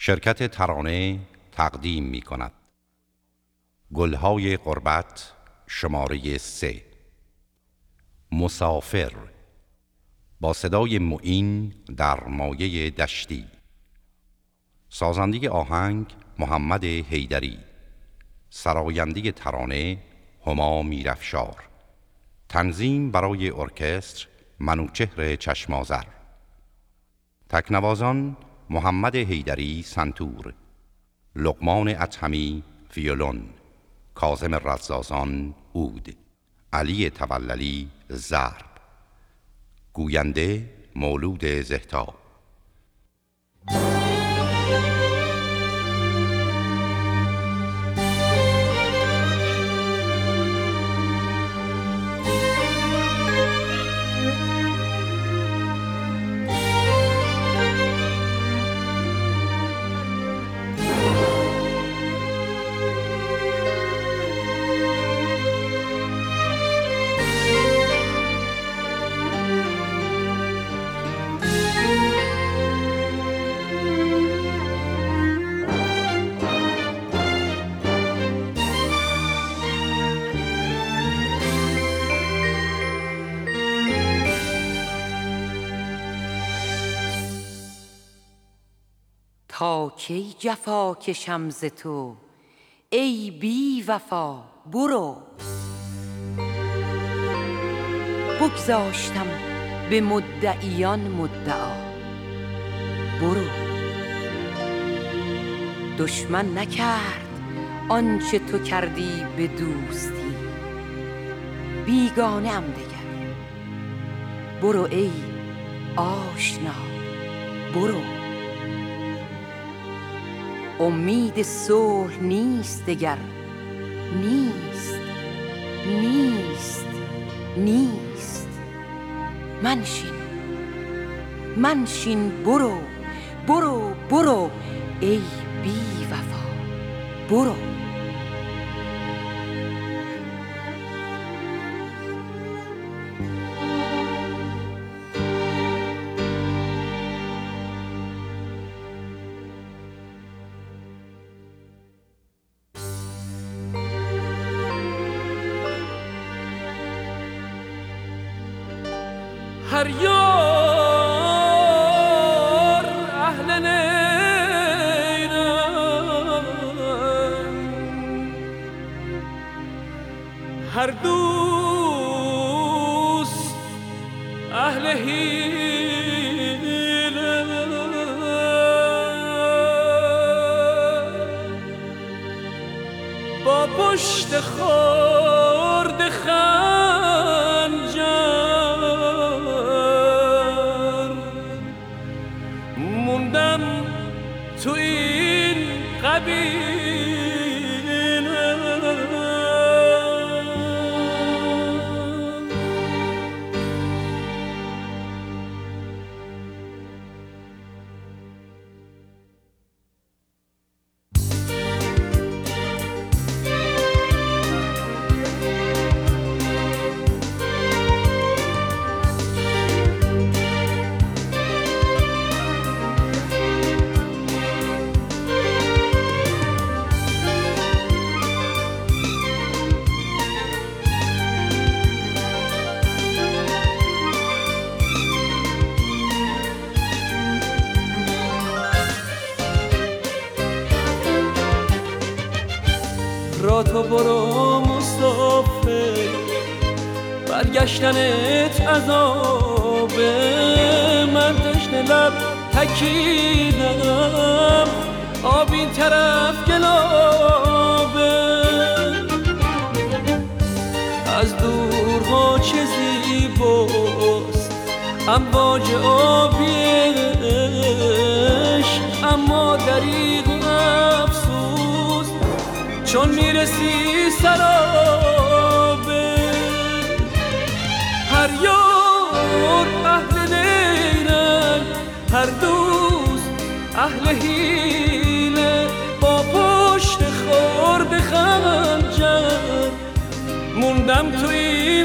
شرکت ترانه تقدیم می کند گلهای غربت شماره 3. مسافر با صدای معین در مایه دشتی. سازنده آهنگ محمد حیدری. سراینده ترانه هما میرافشار. تنظیم برای ارکستر منوچهر چشمازر. تکنوازان محمد حیدری سنتور، لقمان اطهمی ویولون، کاظم رزازان عود، علی توللی ضرب، گوینده مولود زهتا. تا کی جفا کشم ز تو ای بی وفا؟ برو. بگذاشتم به مدعیان مدعا. برو. دشمن نکرد آنچه تو کردی به دوستی، بیگانه ام دگر. برو ای آشنا، برو. امید صلح نیست دگر، نیست نیست نیست. منشین برو برو برو ای بی وفا. برو. هر یار اهل نیرم، هر دوست اهل حیله. با پشت خورد تو این قبیله. را تو برو مسافر، برگشتنت عذابه. من تشنه لب تکیدم، آب این طرف گلابه. از دورها چه زیباست امواج آبیش، اما دریغ و افسوس چون میرسی سرابه. هر یار اهل نیرن، هر دوست اهل حیله. با پشت خورد خنجر موندم تو این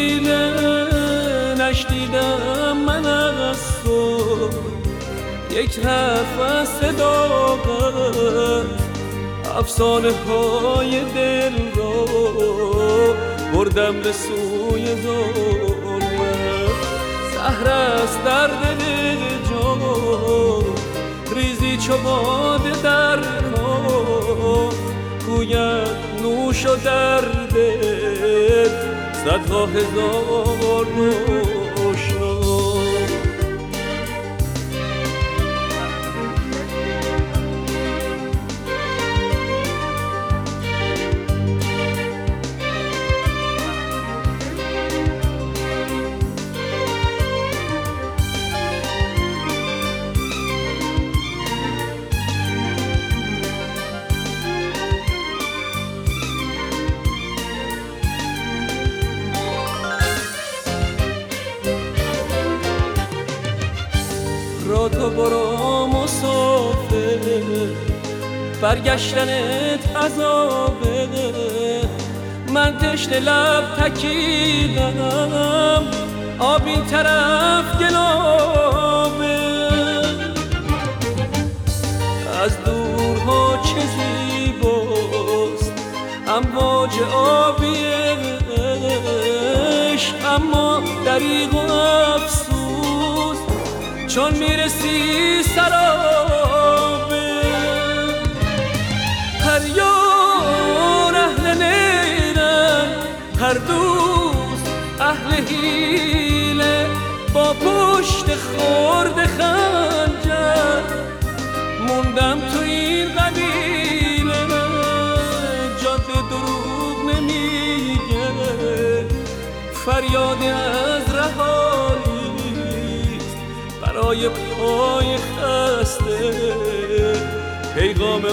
قبیله. نشنیدم من از تو یک هیچ حرف از صداقت افسانه های دل را بردم به سوی ظلمت. زهر است در دل جان ریزی چو باده در کام، گوید نوش و در دل صدها هزار نوشنا. را تو برو مسافر، برگشتنت عذابه. من تشنه لب تکیدم، آب این طرف گلابه. از دورها چه زیباست امواج آبی عشق، اما دریغ و افسوس چون میرسی سرابه. هر یار اهل نیرن، هر دوست اهل حیله، با پشت خورد خنجر موندم تو این قبیله. جاده دروغ نمیگه، فریاد از رهایی برای پای خسته، پیغام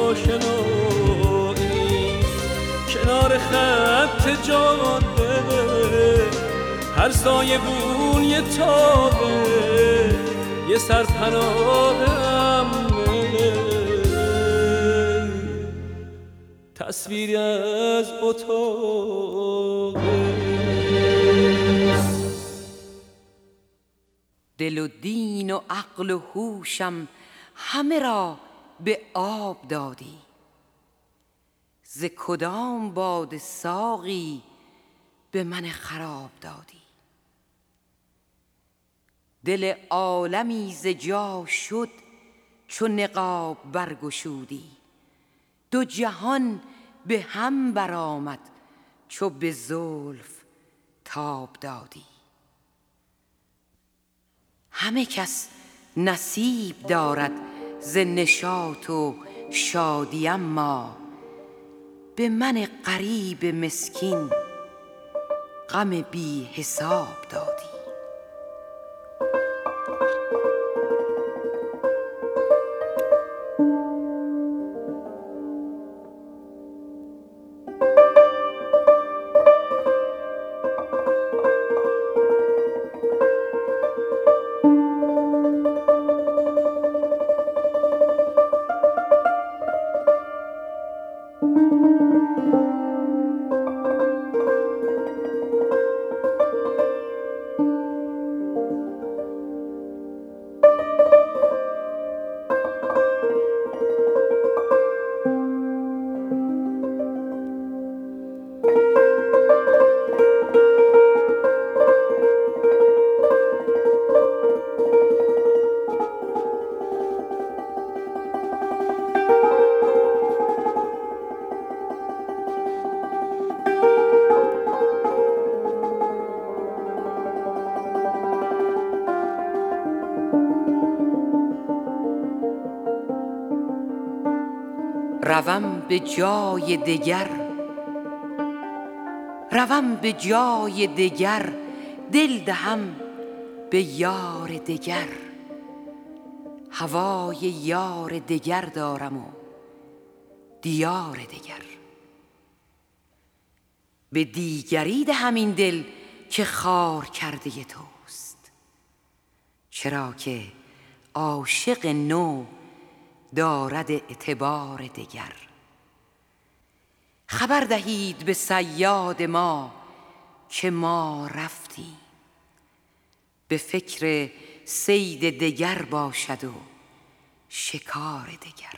آشنایی کنار خط جاده. هر سایه بون یه تابه، یه سرپناه امنه، تصویری از اتاقه. دل و دین و عقل و هوشم همه را به آب دادی، ز کدام باد ساقی به من خراب دادی. دل عالمی ز جا شد چو نقاب برگشودی، دو جهان به هم برآمد چو به زلف تاب دادی. همه کس نصیب دارد ز نشاط و شادی، اما به من غریب مسکین غم بی حساب دادی. روم به جای دگر، روم به جای دگر، دل دهم به یار دگر. هوای یار دگر دارم و دیار دگر. به دیگری دهم این دل که خار کرده توست، چرا که عاشق نو دارد اعتبار دگر. خبر دهید به صیاد ما که ما رفتیم، به فکر صید دگر باشد و شکار دگر.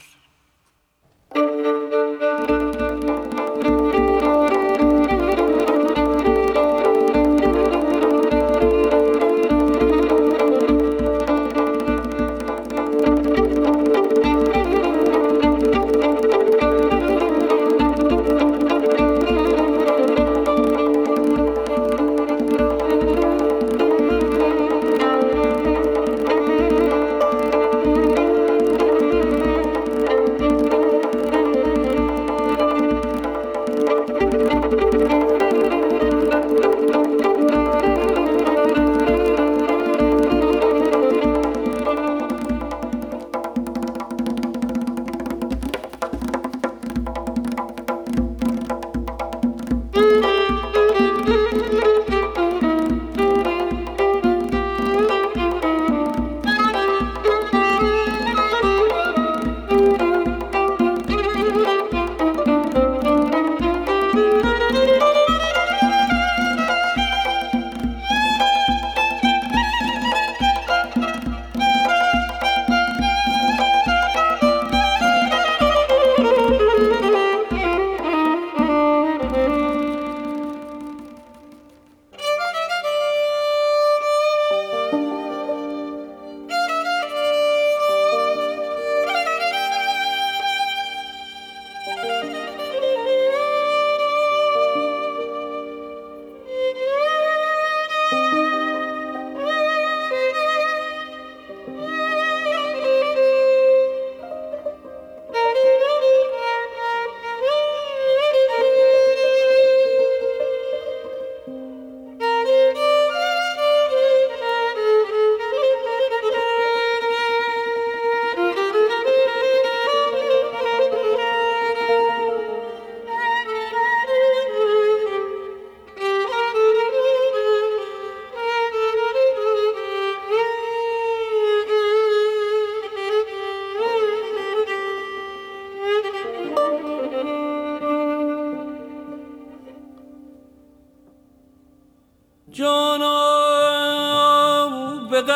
جانم به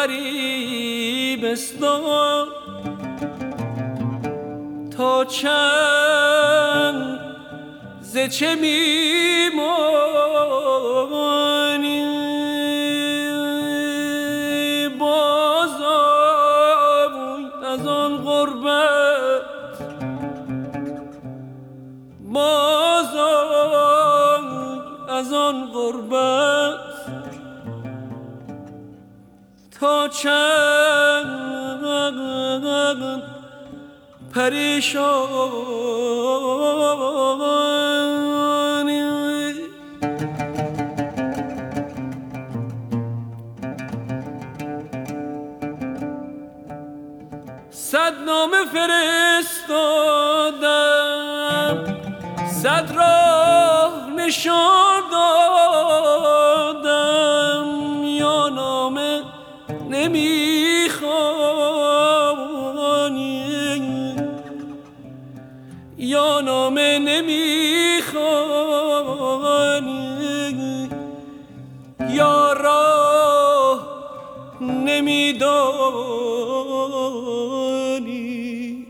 غریبستان تا چند ز چه میمانی بازم از آن غربت بازم از آن غربت تا چند پریشانی صد نامه فرستادم صد راه نشان دادم یا نامه نمیخوانی یا نامه نمیخوانی یا راه نمیدانی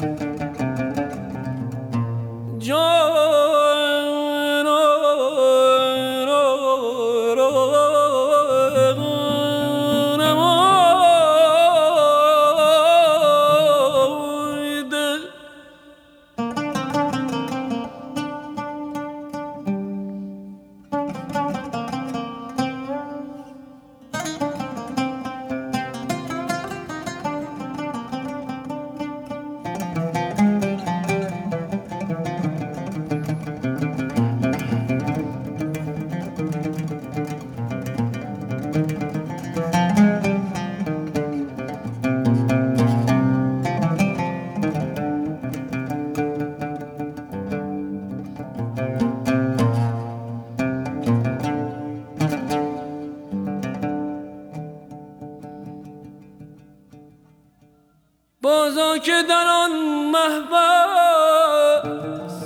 بازا که در آن محبس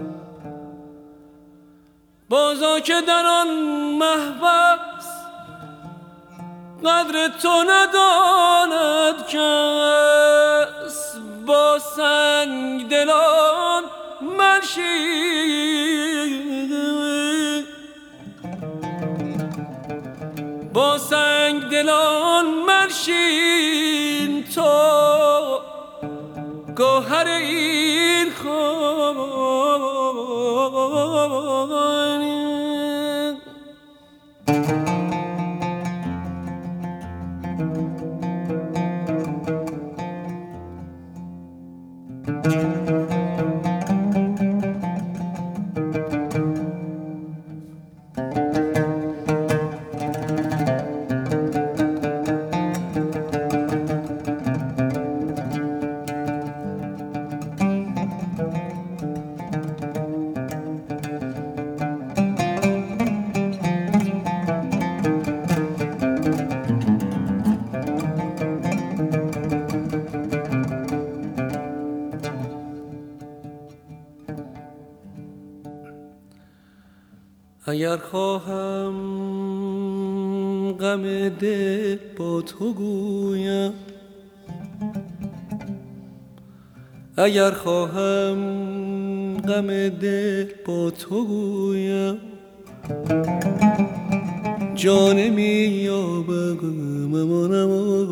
بازا که در آن محبس قدر تو نداند کس با سنگ دلان منشین، با سنگ دلان منشین تو گوهر این خانه. اگر خواهم غم دل با تو گویم، اگر خواهم غم دل با تو گویم، جان می یابم امانم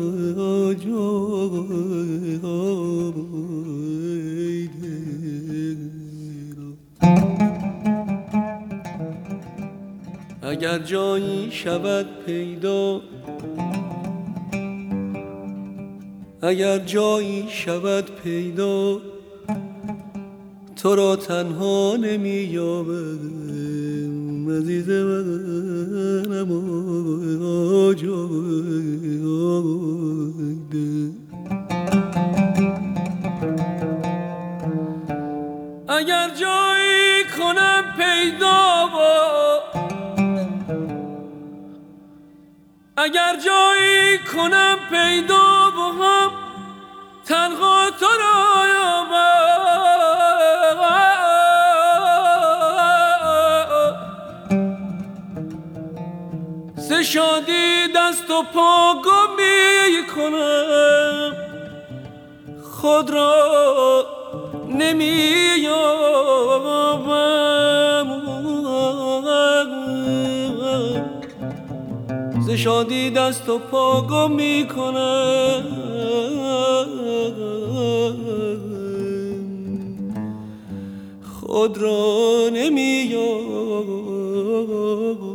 اگر جایی شود پیدا، اگر جایی شود پیدا، تو را تنها نمی یابم عزیز منم اگر جایی کنم پیدا، اگر جایی کنم پیدا با هم تنها تو را یابم، ز شادی دست و پا گم می کنم، خود را نمی یابم، ز شادی دست و پا گم می کنم، خود را نمی یابم.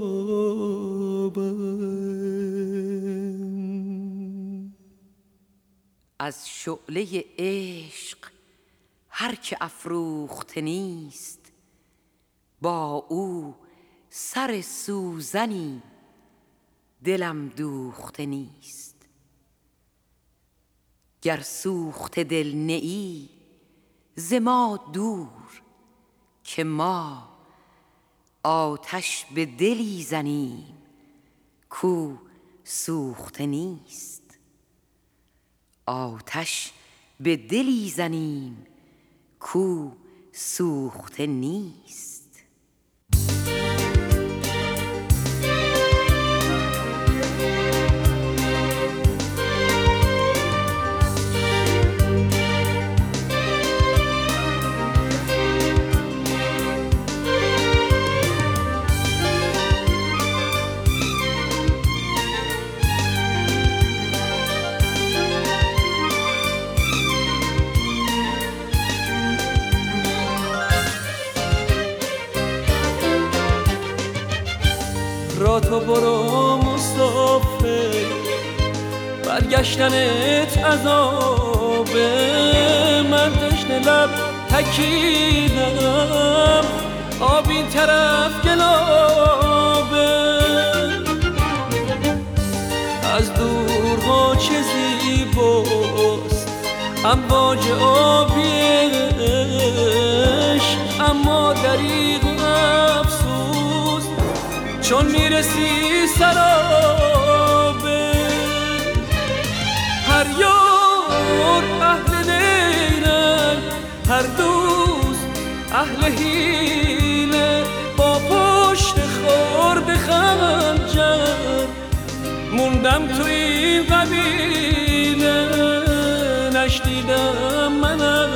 از شعله عشق هر که افروخته نیست، با او سر سوزنی دلم دوخته نیست. گر سوخته دل نه ای ز ما دور، که ما آتش به دلی زنیم کو سوخته نیست. آتش به دلی زنیم کو سوخته نیست. را تو برو مسافر، برگشتنت عذابه، من تشنه لب تکیدم، آب این طرف گلابه. از دورها چه زیباست امواج آبیش، اما دریغ افسوس چون میرسی سرابه. هر یار اهل دیرن، هر دوست اهل حیله، با پشت خورد خنجر موندم تو این قبیله. نشنیدم من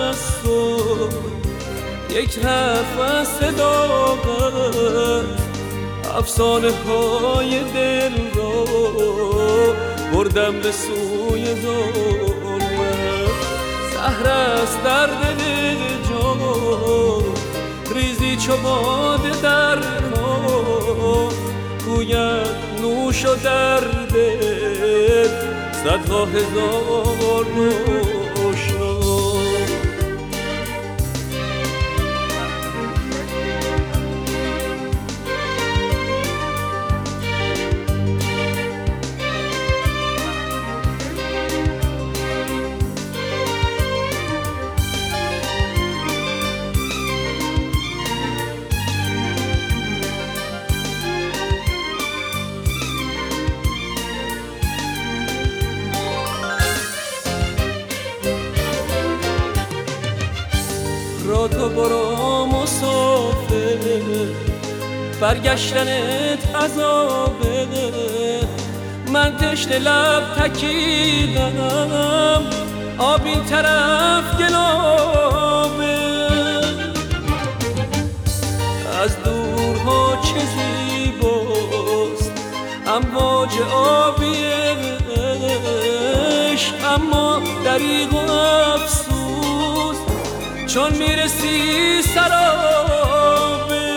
یک حرف از صداقت افسانه های دل را بردم به سوی ظلمت. زهر است در دل جان ریزی چو باده در کام، گوید نوش و در دل صدها هزار روشنا. را تو برو مسافر، برگشتنت عذابه. من تشنه لب تکیدم، آب این طرف گلابه. از دورها چه زیباست امواج آبی عشق، اما دریغ و افسوس چون میرسی سرابه.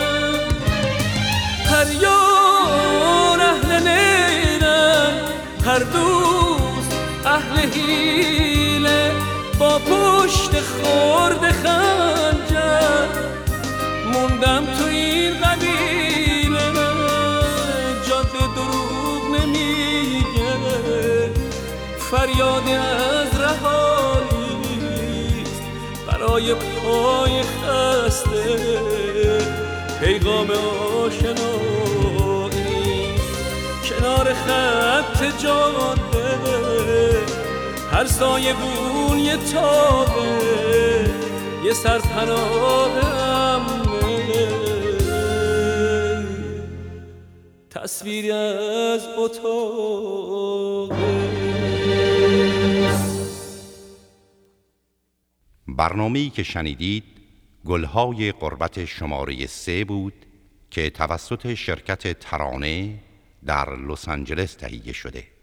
هر یار اهل نیرن، هر دوست اهل حیله، با پشت خورد خنجر موندم تو این قبیله. جاده دروغ نمیگه، فریاد از رهایی برای پای خسته، پیغام آشنایی کنار خط جاده. هر سایه بون یه تابه، یه سرپناه امنه، تصویری از اتاقه. برنامه‌ای که شنیدید گلهای غربت شماره 3 بود که توسط شرکت ترانه در لس آنجلس تهیه شده.